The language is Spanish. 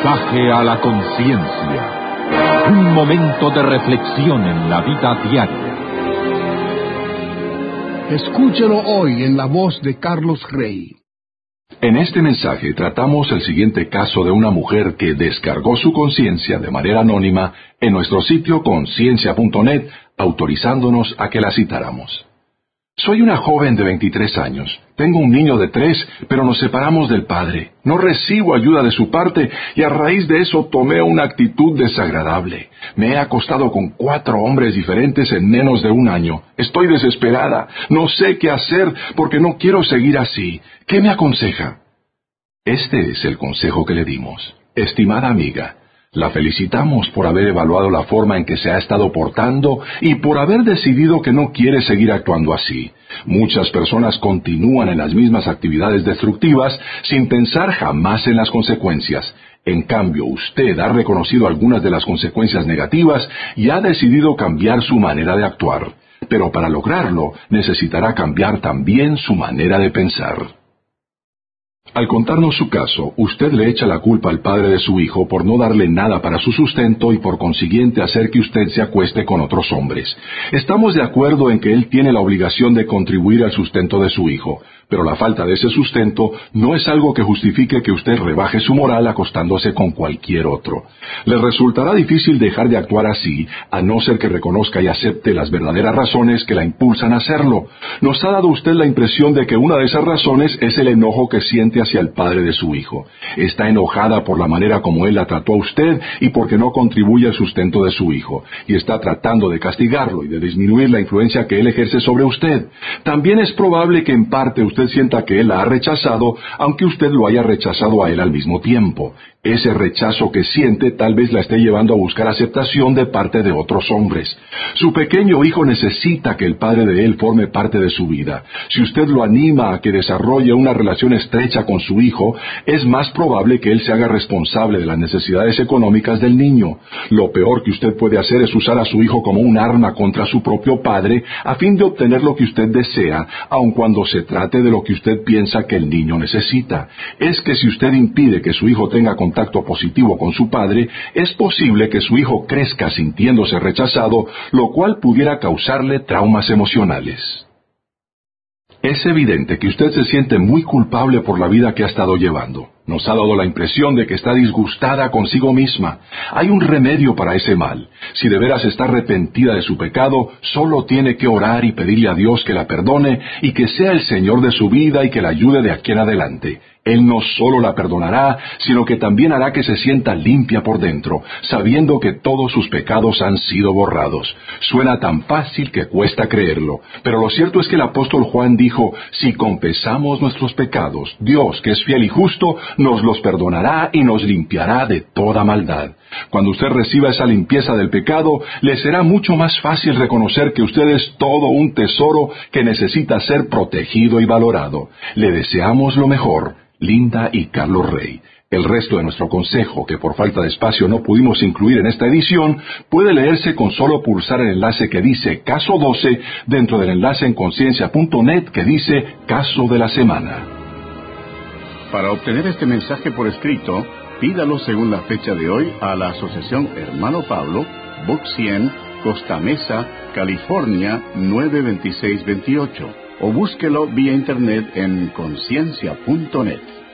Mensaje a la conciencia. Un momento de reflexión en la vida diaria. Escúchelo hoy en la voz de Carlos Rey. En este mensaje tratamos el siguiente caso de una mujer que descargó su conciencia de manera anónima en nuestro sitio conciencia.net, autorizándonos a que la citáramos. Soy una joven de 23 años. Tengo un niño de 3, pero nos separamos del padre. No recibo ayuda de su parte y a raíz de eso tomé una actitud desagradable. Me he acostado con 4 hombres diferentes en menos de un año. Estoy desesperada. No sé qué hacer porque no quiero seguir así. ¿Qué me aconseja? Este es el consejo que le dimos. Estimada amiga, la felicitamos por haber evaluado la forma en que se ha estado portando y por haber decidido que no quiere seguir actuando así. Muchas personas continúan en las mismas actividades destructivas sin pensar jamás en las consecuencias. En cambio, usted ha reconocido algunas de las consecuencias negativas y ha decidido cambiar su manera de actuar. Pero para lograrlo, necesitará cambiar también su manera de pensar. Al contarnos su caso, usted le echa la culpa al padre de su hijo por no darle nada para su sustento y por consiguiente hacer que usted se acueste con otros hombres. Estamos de acuerdo en que él tiene la obligación de contribuir al sustento de su hijo, pero la falta de ese sustento no es algo que justifique que usted rebaje su moral acostándose con cualquier otro. Le resultará difícil dejar de actuar así, a no ser que reconozca y acepte las verdaderas razones que la impulsan a hacerlo. Nos ha dado usted la impresión de que una de esas razones es el enojo que siente hacia el padre de su hijo. Está enojada por la manera como él la trató a usted y porque no contribuye al sustento de su hijo, y está tratando de castigarlo y de disminuir la influencia que él ejerce sobre usted. También es probable que en parte usted sienta que él la ha rechazado, aunque usted lo haya rechazado a él al mismo tiempo. Ese rechazo que siente tal vez la esté llevando a buscar aceptación de parte de otros hombres. Su pequeño hijo necesita que el padre de él forme parte de su vida. Si usted lo anima a que desarrolle una relación estrecha con su hijo, es más probable que él se haga responsable de las necesidades económicas del niño. Lo peor que usted puede hacer es usar a su hijo como un arma contra su propio padre a fin de obtener lo que usted desea, aun cuando se trate de lo que usted piensa que el niño necesita. Es que si usted impide que su hijo tenga contacto positivo con su padre, es posible que su hijo crezca sintiéndose rechazado, lo cual pudiera causarle traumas emocionales. Es evidente que usted se siente muy culpable por la vida que ha estado llevando. Nos ha dado la impresión de que está disgustada consigo misma. Hay un remedio para ese mal. Si de veras está arrepentida de su pecado, solo tiene que orar y pedirle a Dios que la perdone y que sea el Señor de su vida y que la ayude de aquí en adelante. Él no solo la perdonará, sino que también hará que se sienta limpia por dentro, sabiendo que todos sus pecados han sido borrados. Suena tan fácil que cuesta creerlo, pero lo cierto es que el apóstol Juan dijo, si confesamos nuestros pecados, Dios, que es fiel y justo, nos los perdonará y nos limpiará de toda maldad. Cuando usted reciba esa limpieza del pecado, le será mucho más fácil reconocer que usted es todo un tesoro que necesita ser protegido y valorado. Le deseamos lo mejor. Linda y Carlos Rey. El resto de nuestro consejo, que por falta de espacio no pudimos incluir en esta edición, puede leerse con solo pulsar el enlace que dice Caso 12 dentro del enlace en conciencia.net que dice Caso de la Semana. Para obtener este mensaje por escrito, pídalo según la fecha de hoy a la Asociación Hermano Pablo, Box 100, Costa Mesa, California 92628. O búsquelo vía internet en conciencia.net.